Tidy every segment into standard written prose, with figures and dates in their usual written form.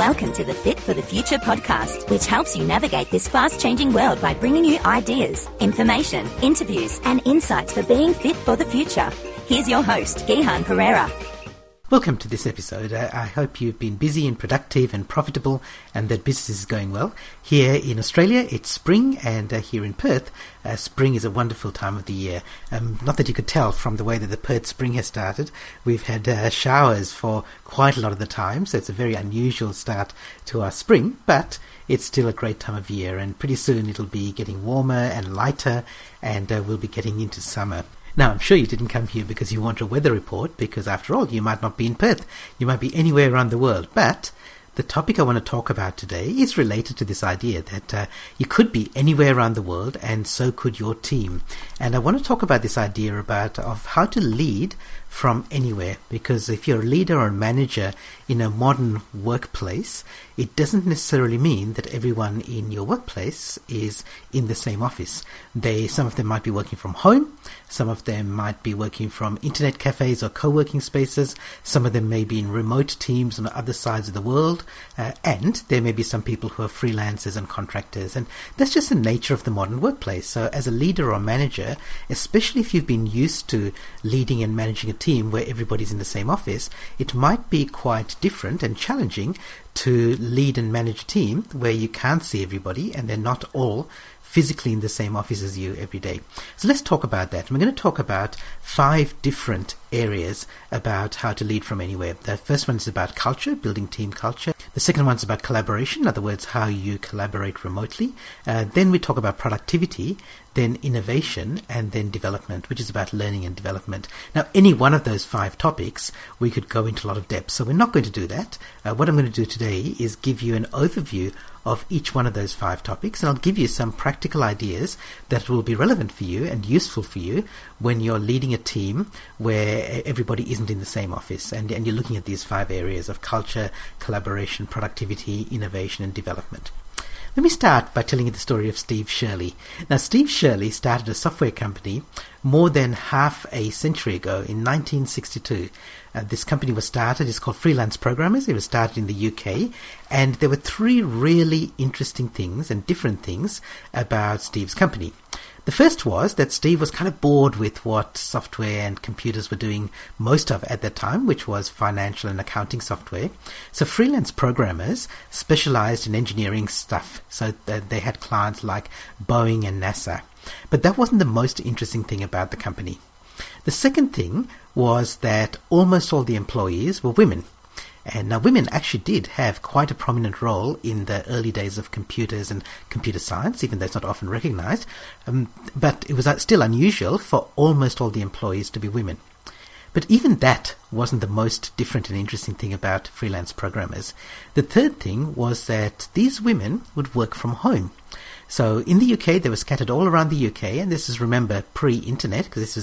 Welcome to the Fit for the Future podcast, which helps you navigate this fast-changing world by bringing you ideas, information, interviews, and insights for being fit for the future. Here's your host, Gihan Pereira. Welcome to this episode. I hope you've been busy and productive and profitable and that business is going well. Here in Australia, it's spring, and here in Perth, spring is a wonderful time of the year. Not that you could tell from the way that the Perth spring has started. We've had showers for quite a lot of the time, so it's a very unusual start to our spring, but it's still a great time of year, and pretty soon it'll be getting warmer and lighter, and we'll be getting into summer. Now, I'm sure you didn't come here because you want a weather report, because after all, you might not be in Perth. You might be anywhere around the world. But the topic I want to talk about today is related to this idea that you could be anywhere around the world, and so could your team. And I want to talk about this idea of how to lead from anywhere, because if you're a leader or a manager in a modern workplace, it doesn't necessarily mean that everyone in your workplace is in the same office. Some of them might be working from home, some of them might be working from internet cafes or co-working spaces, some of them may be in remote teams on other sides of the world, and there may be some people who are freelancers and contractors, and that's just the nature of the modern workplace. So as a leader or manager, especially if you've been used to leading and managing a team where everybody's in the same office, it might be quite different and challenging to lead and manage a team where you can't see everybody and they're not all physically in the same office as you every day. So let's talk about that. We're going to talk about 5 different areas about how to lead from anywhere. The first one is about culture, building team culture. The second one is about collaboration, in other words, how you collaborate remotely. Then we talk about productivity, then innovation, and then development, which is about learning and development. Now, any one of those 5 topics, we could go into a lot of depth, so we're not going to do that. What I'm going to do today is give you an overview of each one of those 5 topics, and I'll give you some practical ideas that will be relevant for you and useful for you when you're leading a team where everybody isn't in the same office, and you're looking at these 5 areas of culture, collaboration, productivity, innovation, and development. Let me start by telling you the story of Steve Shirley. Now, Steve Shirley started a software company more than half a century ago in 1962. This company was started, it's called Freelance Programmers. It was started in the UK, and there were 3 really interesting things and different things about Steve's company. The first was that Steve was kind of bored with what software and computers were doing most of at that time, which was financial and accounting software. So Freelance Programmers specialized in engineering stuff. So they had clients like Boeing and NASA. But that wasn't the most interesting thing about the company. The second thing was that almost all the employees were women. And now women actually did have quite a prominent role in the early days of computers and computer science, even though it's not often recognized. But it was still unusual for almost all the employees to be women. But even that wasn't the most different and interesting thing about Freelance Programmers. The third thing was that these women would work from home. So in the UK, they were scattered all around the UK, and this is, remember, pre-internet, because this was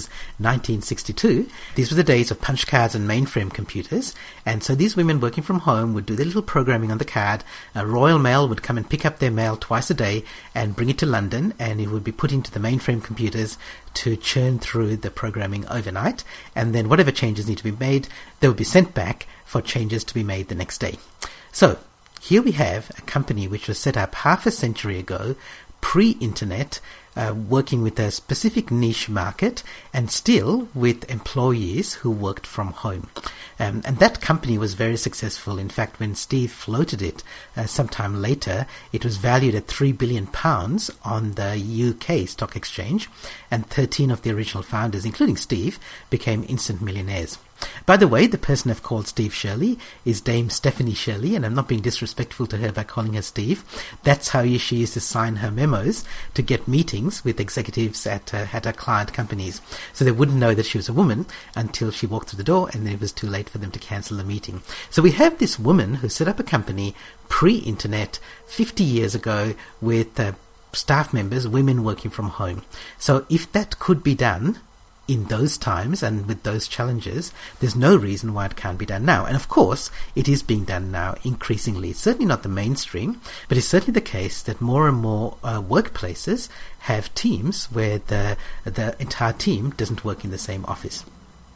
1962. These were the days of punch cards and mainframe computers, and so these women working from home would do their little programming on the card. Royal Mail would come and pick up their mail twice a day and bring it to London, and it would be put into the mainframe computers to churn through the programming overnight, and then whatever changes need to be made, they would be sent back for changes to be made the next day. So here we have a company which was set up half a century ago, pre-internet, working with a specific niche market and still with employees who worked from home. And that company was very successful. In fact, when Steve floated it sometime later, it was valued at £3 billion on the UK stock exchange, and 13 of the original founders, including Steve, became instant millionaires. By the way, the person I've called Steve Shirley is Dame Stephanie Shirley, and I'm not being disrespectful to her by calling her Steve. That's how she used to sign her memos to get meetings with executives at her client companies. So they wouldn't know that she was a woman until she walked through the door, and then it was too late for them to cancel the meeting. So we have this woman who set up a company pre-internet 50 years ago with staff members, women working from home. So if that could be done in those times and with those challenges, there's no reason why it can't be done now. And of course, it is being done now increasingly. It's certainly not the mainstream, but it's certainly the case that more and more workplaces have teams where the entire team doesn't work in the same office.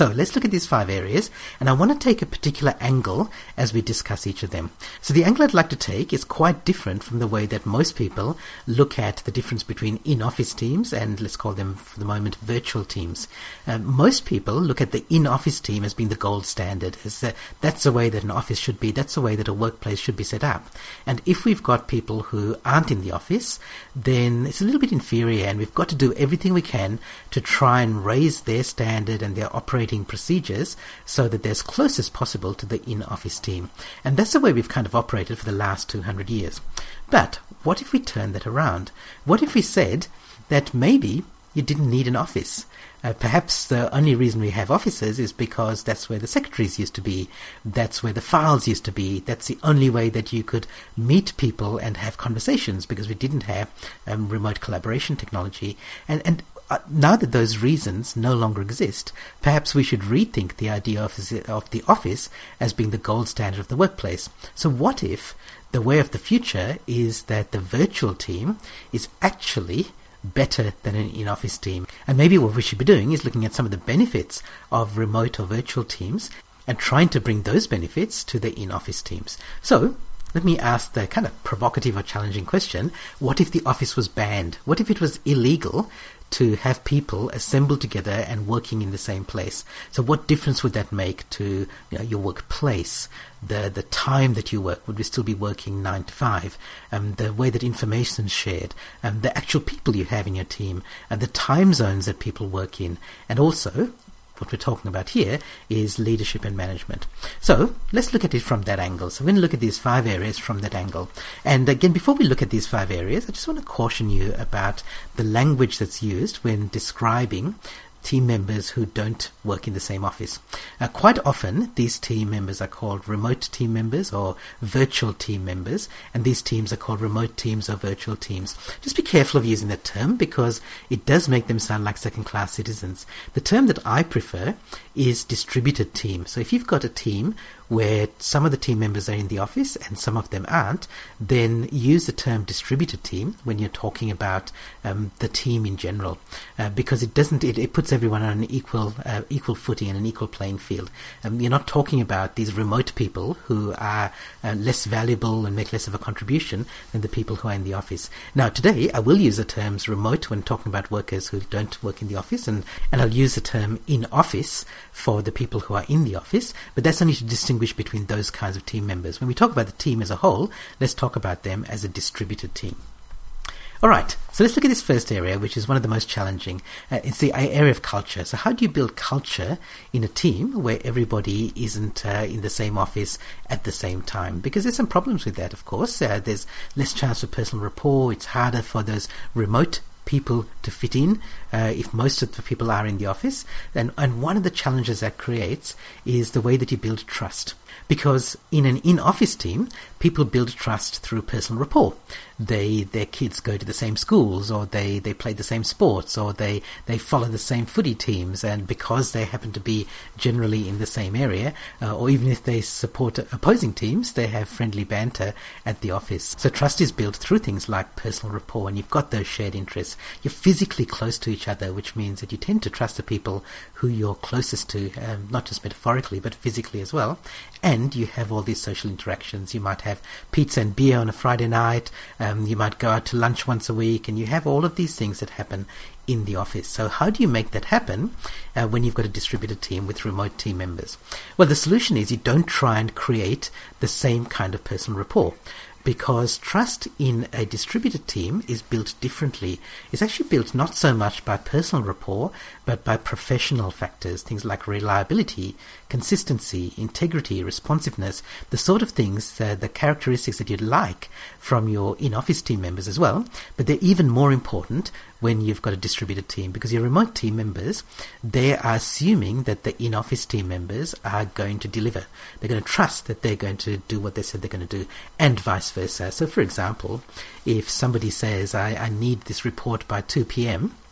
So let's look at these 5 areas, and I want to take a particular angle as we discuss each of them. So the angle I'd like to take is quite different from the way that most people look at the difference between in-office teams and, let's call them for the moment, virtual teams. Most people look at the in-office team as being the gold standard, as that's the way that an office should be, that's the way that a workplace should be set up. And if we've got people who aren't in the office, then it's a little bit inferior, and we've got to do everything we can to try and raise their standard and their operating procedures so that they're as close as possible to the in-office team. And that's the way we've kind of operated for the last 200 years. But what if we turn that around? What if we said that maybe you didn't need an office? Perhaps the only reason we have offices is because that's where the secretaries used to be, that's where the files used to be, that's the only way that you could meet people and have conversations, because we didn't have remote collaboration technology. And now that those reasons no longer exist, perhaps we should rethink the idea of the office as being the gold standard of the workplace. So what if the way of the future is that the virtual team is actually better than an in-office team? And maybe what we should be doing is looking at some of the benefits of remote or virtual teams and trying to bring those benefits to the in-office teams. So let me ask the kind of provocative or challenging question: what if the office was banned? What if it was illegal to have people assembled together and working in the same place? So what difference would that make to your workplace? The time that you work, would we still be working 9 to 5? The way that information is shared, the actual people you have in your team, the time zones that people work in, and also what we're talking about here is leadership and management. So let's look at it from that angle. So we're going to look at these 5 areas from that angle. And again, before we look at these 5 areas, I just want to caution you about the language that's used when describing team members who don't work in the same office. Quite often, these team members are called remote team members or virtual team members, and these teams are called remote teams or virtual teams. Just be careful of using that term, because it does make them sound like second-class citizens. The term that I prefer is distributed team. So if you've got a team where some of the team members are in the office and some of them aren't, then use the term distributed team when you're talking about the team in general, because it puts everyone on an equal footing and an equal playing field. You're not talking about these remote people who are less valuable and make less of a contribution than the people who are in the office. Now, today I will use the terms remote when talking about workers who don't work in the office, and I'll use the term in office for the people who are in the office, but that's only to distinguish between those kinds of team members. When we talk about the team as a whole, let's talk about them as a distributed team. Alright, so let's look at this first area, which is one of the most challenging. It's the area of culture. So how do you build culture in a team where everybody isn't in the same office at the same time? Because there's some problems with that, of course. There's less chance for personal rapport. It's harder for those remote people to fit in if most of the people are in the office. And one of the challenges that creates is the way that you build trust. Because in an in-office team, people build trust through personal rapport. Their kids go to the same schools, or they play the same sports, or they follow the same footy teams, and because they happen to be generally in the same area, or even if they support opposing teams, they have friendly banter at the office. So trust is built through things like personal rapport, and you've got those shared interests. You're physically close to each other, which means that you tend to trust the people who you're closest to, not just metaphorically, but physically as well. And you have all these social interactions. You might have pizza and beer on a Friday night. You might go out to lunch once a week, and you have all of these things that happen in the office. So how do you make that happen when you've got a distributed team with remote team members? Well, the solution is you don't try and create the same kind of personal rapport, because trust in a distributed team is built differently. It's actually built not so much by personal rapport, but by professional factors, things like reliability, consistency, integrity, responsiveness, the sort of things, the characteristics that you'd like from your in-office team members as well. But they're even more important when you've got a distributed team, because your remote team members, they are assuming that the in-office team members are going to deliver. They're going to trust that they're going to do what they said they're going to do, and vice versa. So, for example, if somebody says, I need this report by 2 p.m.,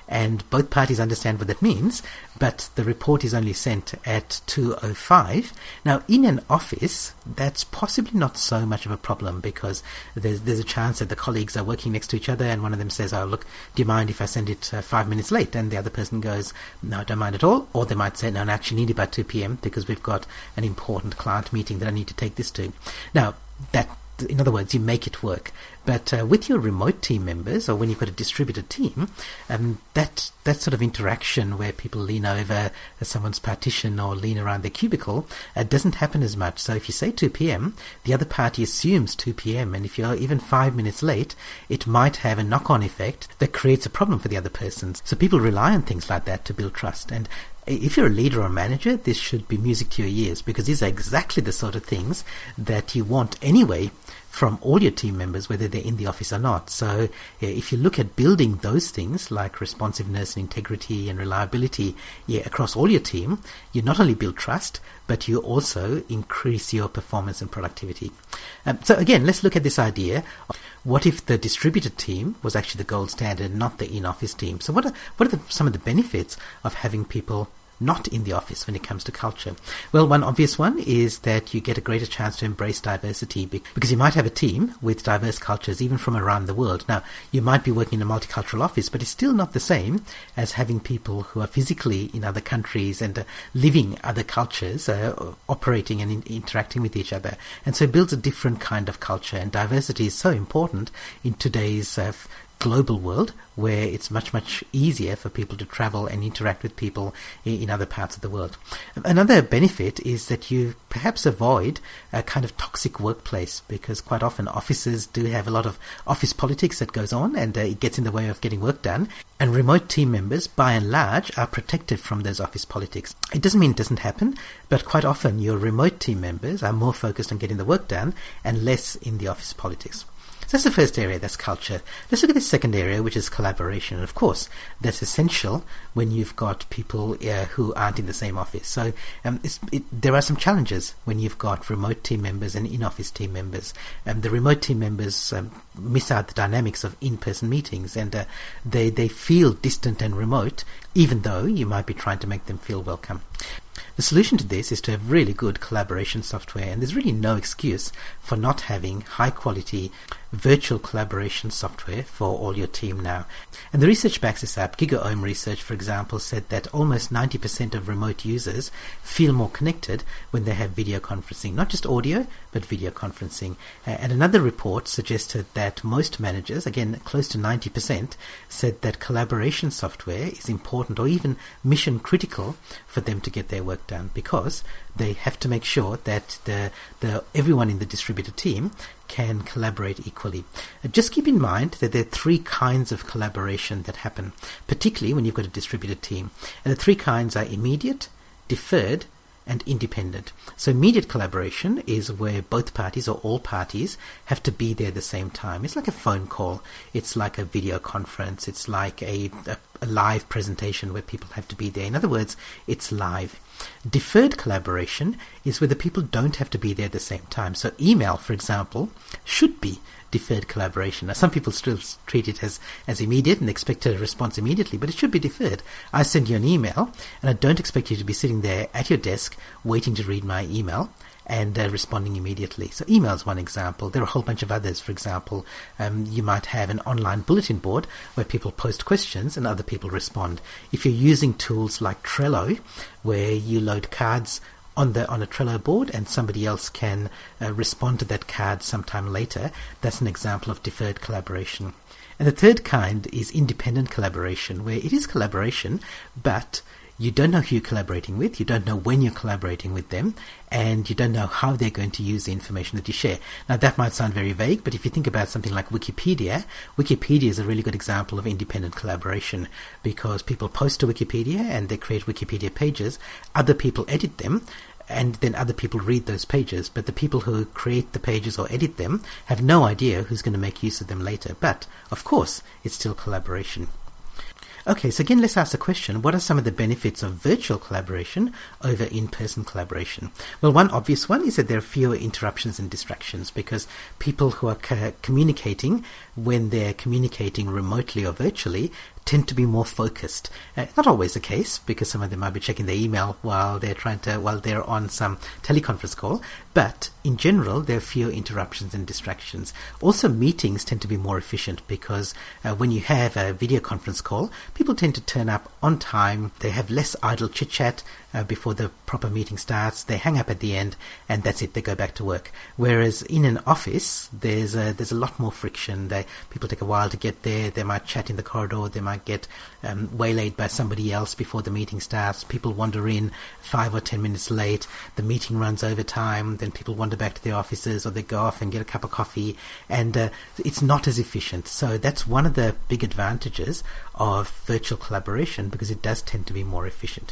and both parties understand what that means, but the report is only sent at 2:05. Now, in an office, that's possibly not so much of a problem, because there's a chance that the colleagues are working next to each other, and one of them says, "Oh, look, do you mind if I send it 5 minutes late?" And the other person goes, "No, I don't mind at all." Or they might say, "No, I actually need it by 2 p.m. because we've got an important client meeting that I need to take this to." Now, in other words, you make it work. But with your remote team members, or when you've got a distributed team, that sort of interaction where people lean over someone's partition or lean around their cubicle doesn't happen as much. So if you say 2 p.m., the other party assumes 2 p.m. And if you're even 5 minutes late, it might have a knock-on effect that creates a problem for the other person. So people rely on things like that to build trust. And if you're a leader or a manager, this should be music to your ears, because these are exactly the sort of things that you want anyway from all your team members, whether they're in the office or not. So if you look at building those things like responsiveness and integrity and reliability across all your team, you not only build trust, but you also increase your performance and productivity. So again, let's look at this idea. What if the distributed team was actually the gold standard, not the in-office team? So what are some of the benefits of having people not in the office when it comes to culture? Well, one obvious one is that you get a greater chance to embrace diversity, because you might have a team with diverse cultures even from around the world. Now, you might be working in a multicultural office, but it's still not the same as having people who are physically in other countries and living other cultures, operating and interacting with each other. And so it builds a different kind of culture, and diversity is so important in today's global world, where it's much, much easier for people to travel and interact with people in other parts of the world. Another benefit is that you perhaps avoid a kind of toxic workplace, because quite often offices do have a lot of office politics that goes on, and it gets in the way of getting work done. And remote team members, by and large, are protected from those office politics. It doesn't mean it doesn't happen, but quite often your remote team members are more focused on getting the work done and less in the office politics. So that's the first area, that's culture. Let's look at the second area, which is collaboration. And of course, that's essential when you've got people who aren't in the same office. So there are some challenges when you've got remote team members and in-office team members. The remote team members miss out the dynamics of in-person meetings, and they feel distant and remote, even though you might be trying to make them feel welcome. The solution to this is to have really good collaboration software, and there's really no excuse for not having high-quality virtual collaboration software for all your team now. And the research backs this up. GigaOM research, for example, said that almost 90% of remote users feel more connected when they have video conferencing, not just audio, but video conferencing. And another report suggested that most managers, again, close to 90%, said that collaboration software is important or even mission critical for them to get their work done, because they have to make sure that everyone in the distributed team can collaborate equally. Just keep in mind that there are three kinds of collaboration that happen, particularly when you've got a distributed team. And the three kinds are immediate, deferred, and independent. So immediate collaboration is where both parties or all parties have to be there at the same time. It's like a phone call. It's like a video conference. It's like a live presentation where people have to be there. In other words, it's live. Deferred collaboration is where the people don't have to be there at the same time. So email, for example, should be deferred collaboration. Now, some people still treat it as immediate and expect a response immediately, but it should be deferred. I send you an email, and I don't expect you to be sitting there at your desk waiting to read my email and responding immediately. So email is one example. There are a whole bunch of others. For example, you might have an online bulletin board where people post questions and other people respond. If you're using tools like Trello, where you load cards on a Trello board and somebody else can respond to that card sometime later, that's an example of deferred collaboration. And the third kind is independent collaboration, where it is collaboration, but you don't know who you're collaborating with, you don't know when you're collaborating with them, and you don't know how they're going to use the information that you share. Now, that might sound very vague, but if you think about something like Wikipedia is a really good example of independent collaboration, because people post to Wikipedia and they create Wikipedia pages, other people edit them, and then other people read those pages, but the people who create the pages or edit them have no idea who's going to make use of them later. But, of course, it's still collaboration. Okay, so again, let's ask the question, what are some of the benefits of virtual collaboration over in-person collaboration? Well, one obvious one is that there are fewer interruptions and distractions, because people who are communicating, when they're communicating remotely or virtually, tend to be more focused. Not always the case, because some of them might be checking their email while they're on some teleconference call, but in general there are fewer interruptions and distractions. Also, meetings tend to be more efficient because when you have a video conference call, people tend to turn up on time, they have less idle chit-chat before the proper meeting starts, they hang up at the end, and that's it, they go back to work. Whereas in an office, there's a lot more friction. People take a while to get there, they might chat in the corridor, they might get waylaid by somebody else before the meeting starts, people wander in 5 or 10 minutes late, the meeting runs over time, then people wander back to their offices, or they go off and get a cup of coffee, and it's not as efficient. So that's one of the big advantages of virtual collaboration, because it does tend to be more efficient.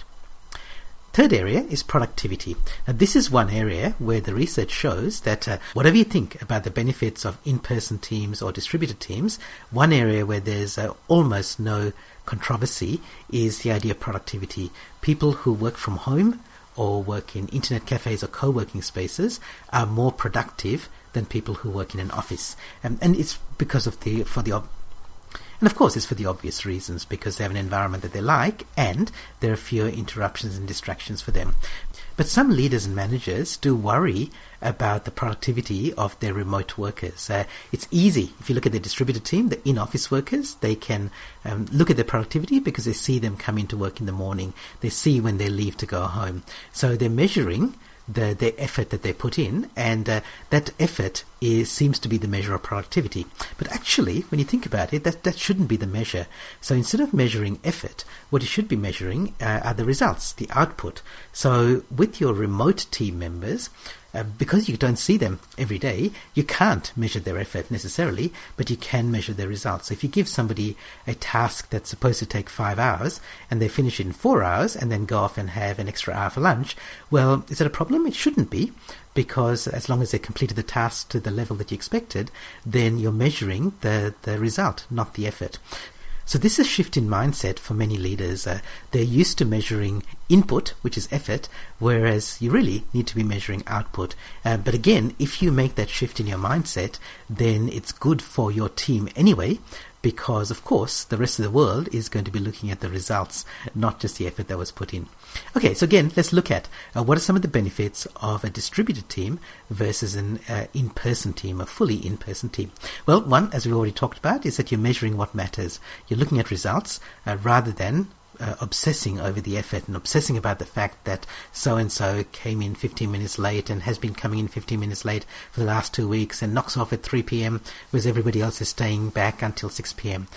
Third area is productivity. Now, this is one area where the research shows that whatever you think about the benefits of in-person teams or distributed teams, one area where there's almost no controversy is the idea of productivity. People who work from home or work in internet cafes or co-working spaces are more productive than people who work in an office. And it's because of and of course, it's for the obvious reasons, because they have an environment that they like and there are fewer interruptions and distractions for them. But some leaders and managers do worry about the productivity of their remote workers. It's easy. If you look at the distributed team, the in-office workers, they can look at their productivity because they see them come into work in the morning. They see when they leave to go home. So they're measuring the effort that they put in, and that effort seems to be the measure of productivity. But actually, when you think about it, that shouldn't be the measure. So instead of measuring effort, what you should be measuring are the results, the output. So with your remote team members, because you don't see them every day, you can't measure their effort necessarily, but you can measure their results. So if you give somebody a task that's supposed to take 5 hours and they finish it in 4 hours and then go off and have an extra hour for lunch, well, is that a problem? It shouldn't be, because as long as they completed the task to the level that you expected, then you're measuring the result, not the effort. So this is a shift in mindset for many leaders. They're used to measuring input, which is effort, whereas you really need to be measuring output. But again, if you make that shift in your mindset, then it's good for your team anyway, because of course the rest of the world is going to be looking at the results, not just the effort that was put in. Okay, so again, let's look at what are some of the benefits of a distributed team versus an in-person team, a fully in-person team. Well, one, as we already talked about, is that you're measuring what matters. You're looking at results rather than obsessing over the effort and obsessing about the fact that so-and-so came in 15 minutes late and has been coming in 15 minutes late for the last 2 weeks and knocks off at 3 p.m. whereas everybody else is staying back until 6 p.m.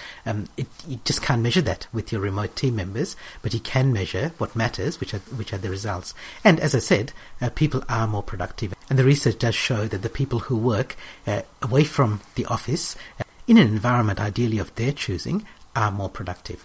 You just can't measure that with your remote team members, but you can measure what matters, which are the results. And as I said, people are more productive. And the research does show that the people who work away from the office, in an environment ideally of their choosing, are more productive.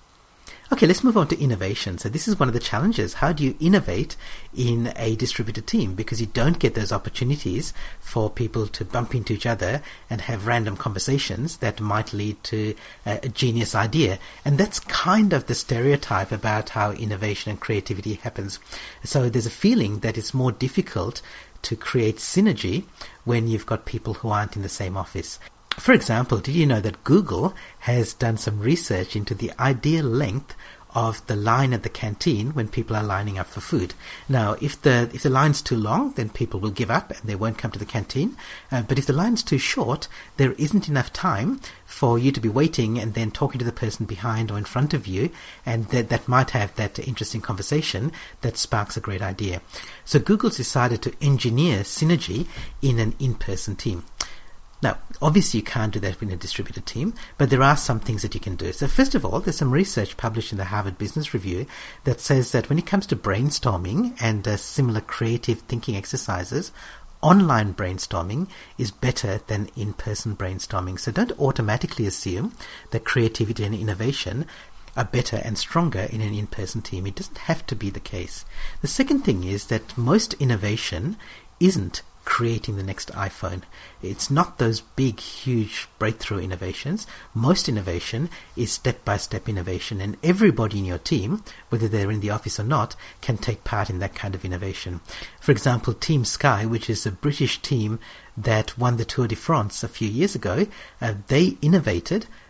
Okay, let's move on to innovation. So this is one of the challenges. How do you innovate in a distributed team? Because you don't get those opportunities for people to bump into each other and have random conversations that might lead to a genius idea. And that's kind of the stereotype about how innovation and creativity happens. So there's a feeling that it's more difficult to create synergy when you've got people who aren't in the same office. For example, did you know that Google has done some research into the ideal length of the line at the canteen when people are lining up for food? Now, if the line's too long, then people will give up and they won't come to the canteen. But if the line's too short, there isn't enough time for you to be waiting and then talking to the person behind or in front of you, and that might have that interesting conversation that sparks a great idea. So Google's decided to engineer synergy in an in-person team. Now, obviously you can't do that with a distributed team, but there are some things that you can do. So first of all, there's some research published in the Harvard Business Review that says that when it comes to brainstorming and similar creative thinking exercises, online brainstorming is better than in-person brainstorming. So don't automatically assume that creativity and innovation are better and stronger in an in-person team. It doesn't have to be the case. The second thing is that most innovation isn't creating the next iPhone. It's not those big, huge breakthrough innovations. Most innovation is step-by-step innovation, and everybody in your team, whether they're in the office or not, can take part in that kind of innovation. For example, Team Sky, which is a British team that won the Tour de France a few years ago, they innovated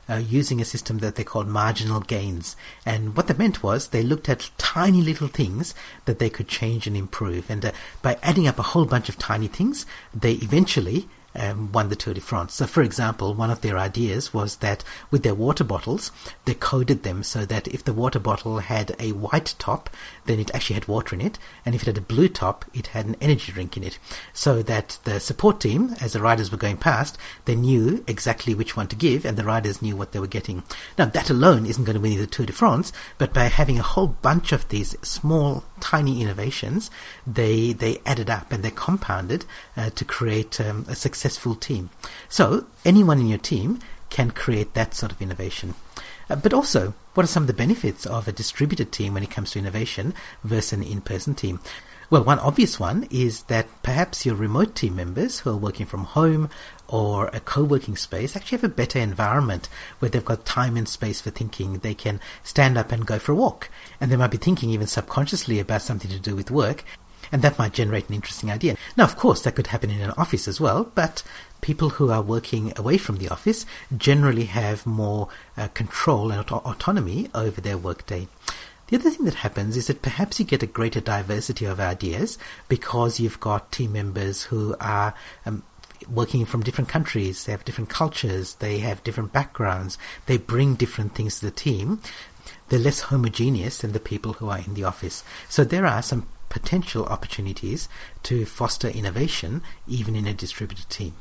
using a system that they called marginal gains. And what that meant was they looked at tiny little things that they could change and improve. And by adding up a whole bunch of tiny things, they eventually won the Tour de France. So, for example, one of their ideas was that with their water bottles, they coded them so that if the water bottle had a white top, then it actually had water in it, and if it had a blue top, it had an energy drink in it, so that the support team, as the riders were going past, they knew exactly which one to give, and the riders knew what they were getting. Now, that alone isn't going to win you the Tour de France, but by having a whole bunch of these small, tiny innovations, they added up and they compounded to create a successful team. So anyone in your team can create that sort of innovation. But also, what are some of the benefits of a distributed team when it comes to innovation versus an in-person team? Well, one obvious one is that perhaps your remote team members who are working from home or a co-working space actually have a better environment where they've got time and space for thinking. They can stand up and go for a walk, and they might be thinking even subconsciously about something to do with work, and that might generate an interesting idea. Now, of course, that could happen in an office as well, but people who are working away from the office generally have more control and autonomy over their workday. The other thing that happens is that perhaps you get a greater diversity of ideas because you've got team members who are working from different countries, they have different cultures, they have different backgrounds, they bring different things to the team. They're less homogeneous than the people who are in the office. So there are some potential opportunities to foster innovation even in a distributed team.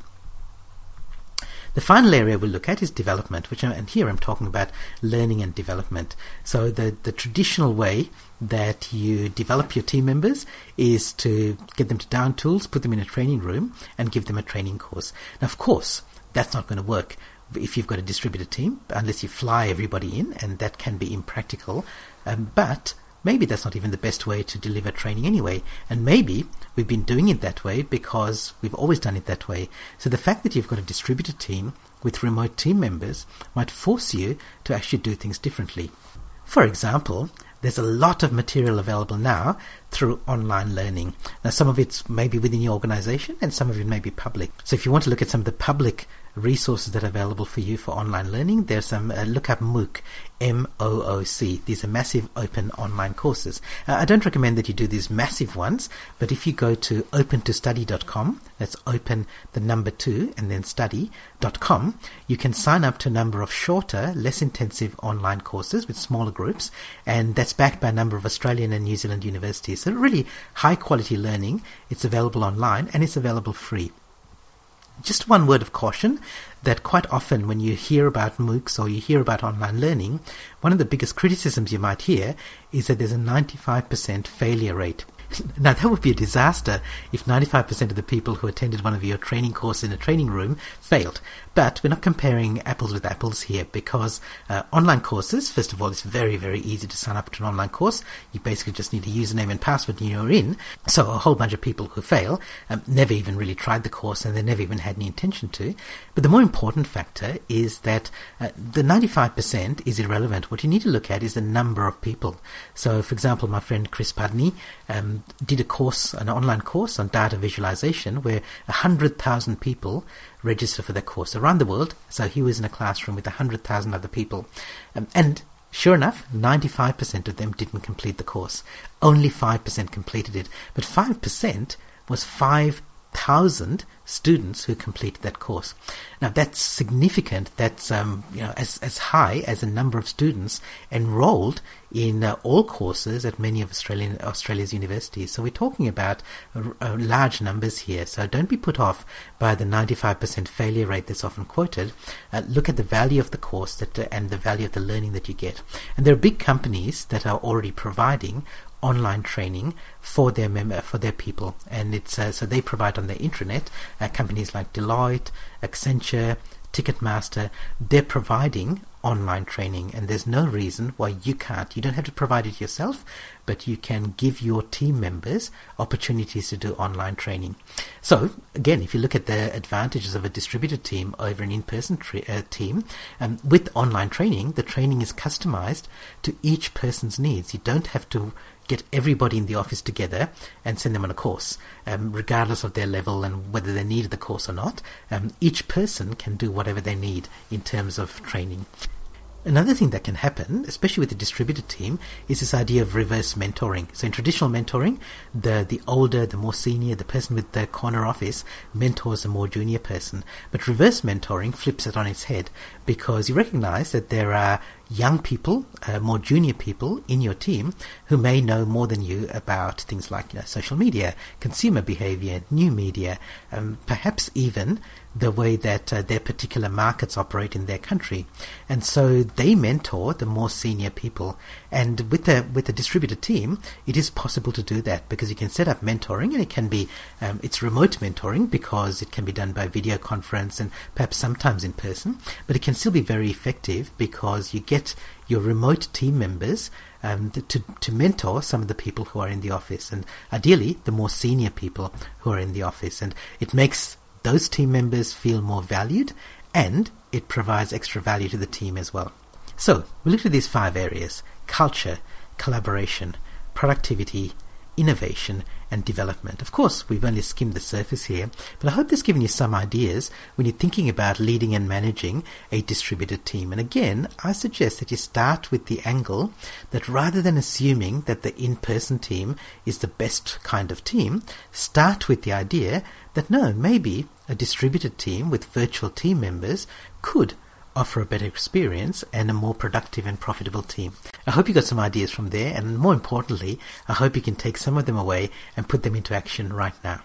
The final area we'll look at is development, and here I'm talking about learning and development. So the traditional way that you develop your team members is to get them to down tools, put them in a training room, and give them a training course. Now, of course, that's not going to work if you've got a distributed team, unless you fly everybody in, and that can be impractical. But maybe that's not even the best way to deliver training anyway. And maybe we've been doing it that way because we've always done it that way. So the fact that you've got a distributed team with remote team members might force you to actually do things differently. For example, there's a lot of material available now through online learning. Now, some of it's maybe within your organization and some of it may be public. So if you want to look at some of the public resources that are available for you for online learning, there's some, look up MOOC, MOOC. These are massive open online courses. I don't recommend that you do these massive ones, but if you go to opentostudy.com, that's open the number 2 and then study.com, you can sign up to a number of shorter, less intensive online courses with smaller groups, and that's backed by a number of Australian and New Zealand universities. So really high quality learning. It's available online and it's available free. Just one word of caution, that quite often when you hear about MOOCs or you hear about online learning, one of the biggest criticisms you might hear is that there's a 95% failure rate. Now, that would be a disaster if 95% of the people who attended one of your training courses in a training room failed. But we're not comparing apples with apples here, because online courses, first of all, it's very, very easy to sign up to an online course. You basically just need a username and password and you're in. So a whole bunch of people who fail never even really tried the course and they never even had any intention to. But the more important factor is that the 95% is irrelevant. What you need to look at is the number of people. So, for example, my friend Chris Pudney did a course, an online course on data visualization, where 100,000 people registered for that course around the world. So he was in a classroom with 100,000 other people. And sure enough, 95% of them didn't complete the course. Only 5% completed it. But 5% was 5,000 students who completed that course. Now that's significant. That's as high as the number of students enrolled in all courses at many of Australia's universities. So we're talking about large numbers here. So don't be put off by the 95% failure rate that's often quoted. Look at the value of the course and the value of the learning that you get. And there are big companies that are already providing online training for their people, and it's so they provide on their intranet. Companies like Deloitte, Accenture, Ticketmaster, they're providing online training, and there's no reason why you can't. You don't have to provide it yourself, but you can give your team members opportunities to do online training. So again, if you look at the advantages of a distributed team over an in-person team, with online training, the training is customized to each person's needs. You don't have to get everybody in the office together and send them on a course, regardless of their level and whether they needed the course or not. Each person can do whatever they need in terms of training. Another thing that can happen, especially with a distributed team, is this idea of reverse mentoring. So in traditional mentoring, the older, the more senior, the person with the corner office mentors a more junior person. But reverse mentoring flips it on its head, because you recognize that there are young people, more junior people in your team who may know more than you about things like social media, consumer behavior, new media, perhaps even the way that their particular markets operate in their country. And so they mentor the more senior people. And with a distributed team, it is possible to do that, because you can set up mentoring, and it can be it's remote mentoring because it can be done by video conference and perhaps sometimes in person, but it can still be very effective because you get your remote team members to mentor some of the people who are in the office, and ideally the more senior people who are in the office. And it makes those team members feel more valued, and it provides extra value to the team as well. So we looked at these 5 areas: culture, collaboration, productivity, innovation, and development. Of course, we've only skimmed the surface here, but I hope this has given you some ideas when you're thinking about leading and managing a distributed team. And again, I suggest that you start with the angle that rather than assuming that the in-person team is the best kind of team, start with the idea that no, maybe a distributed team with virtual team members could offer a better experience and a more productive and profitable team. I hope you got some ideas from there, and more importantly, I hope you can take some of them away and put them into action right now.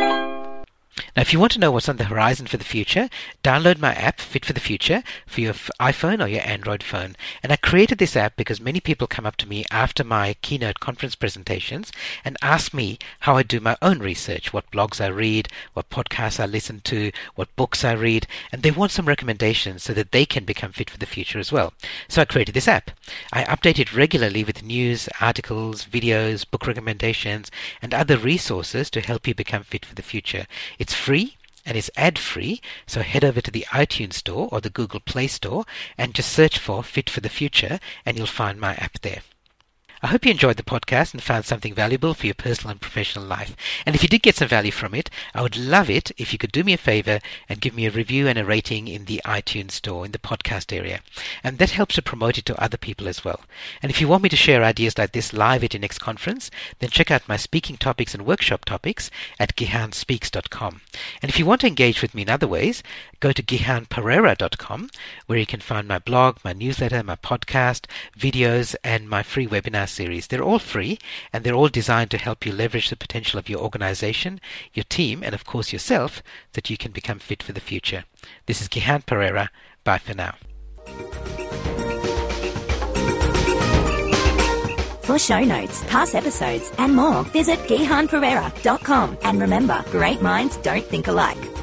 Now, if you want to know what's on the horizon for the future, download my app, Fit for the Future, for your iPhone or your Android phone. And I created this app because many people come up to me after my keynote conference presentations and ask me how I do my own research, what blogs I read, what podcasts I listen to, what books I read, and they want some recommendations so that they can become fit for the future as well. So I created this app. I update it regularly with news, articles, videos, book recommendations, and other resources to help you become fit for the future. It's free and it's ad-free, so head over to the iTunes Store or the Google Play Store and just search for Fit for the Future and you'll find my app there. I hope you enjoyed the podcast and found something valuable for your personal and professional life. And if you did get some value from it, I would love it if you could do me a favor and give me a review and a rating in the iTunes Store, in the podcast area. And that helps to promote it to other people as well. And if you want me to share ideas like this live at your next conference, then check out my speaking topics and workshop topics at gihanspeaks.com. And if you want to engage with me in other ways, go to gihanperera.com, where you can find my blog, my newsletter, my podcast, videos, and my free webinar series. They're all free, and they're all designed to help you leverage the potential of your organization, your team, and of course yourself, that you can become fit for the future. This is Gihan Perera. Bye for now. For show notes, past episodes, and more, visit gihanperera.com. And remember, great minds don't think alike.